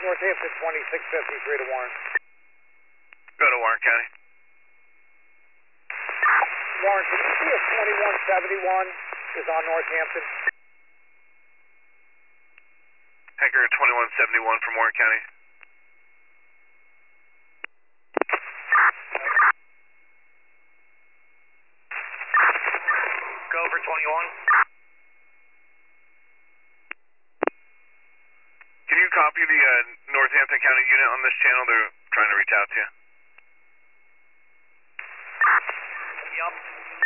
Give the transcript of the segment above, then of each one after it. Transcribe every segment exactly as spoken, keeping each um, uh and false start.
Northampton twenty-six fifty-three to Warren. Go to Warren County. Warren, can you see if twenty-one seventy-one is on Northampton? Hangar twenty-one seventy-one from Warren County. Go for twenty-one. Can you copy the uh, Northampton County unit on this channel? They're trying to reach out to you. Yup.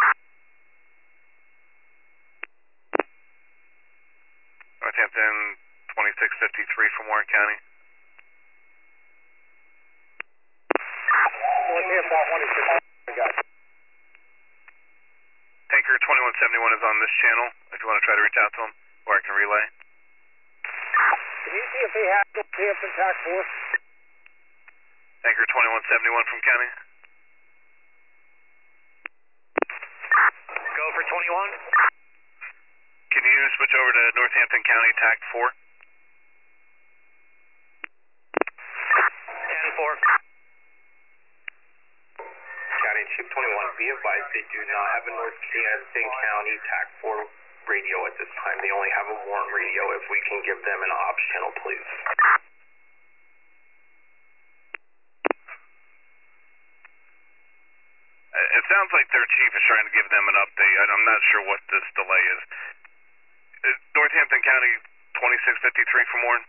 Northampton twenty-six fifty-three from Warren County. Northampton twenty-six, I got it. Tanker twenty-one seventy-one is on this channel if you want to try to reach out to them, or I can relay. Can you see if they have Northampton Tac Force? Tanker twenty-one seventy-one from County. Go for twenty-one. Can you switch over to Northampton County Tac four? ten four. County Chief twenty-one, be advised they do not have a Northampton County Tac four radio at this time. They only have a Warren radio. If we can give them an ops channel, please. It sounds like their chief is trying to give them an update. I'm not sure what this delay is. Is Northampton County twenty-six fifty-three from Warren?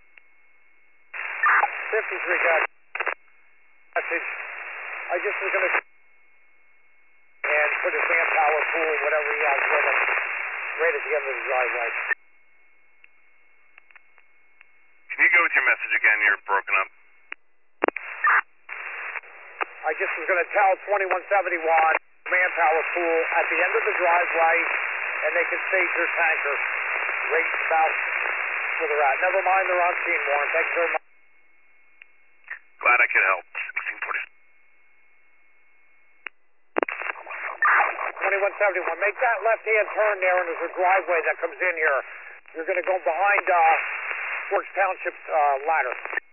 fifty-three, got it. Message. I just was going to and put his manpower pool, whatever he has with him, right at the end of the driveway. Can you go with your message again? You're broken up. I just was going to tell twenty-one seventy-one manpower pool at the end of the driveway, and they can stage their tanker right about where they're at. Never mind, they're on scene, Warren. Thanks very much. Glad I could help. sixteen forty. twenty-one seventy-one, make that left-hand turn there, and there's a driveway that comes in here. You're going to go behind uh, Forks Township uh, ladder.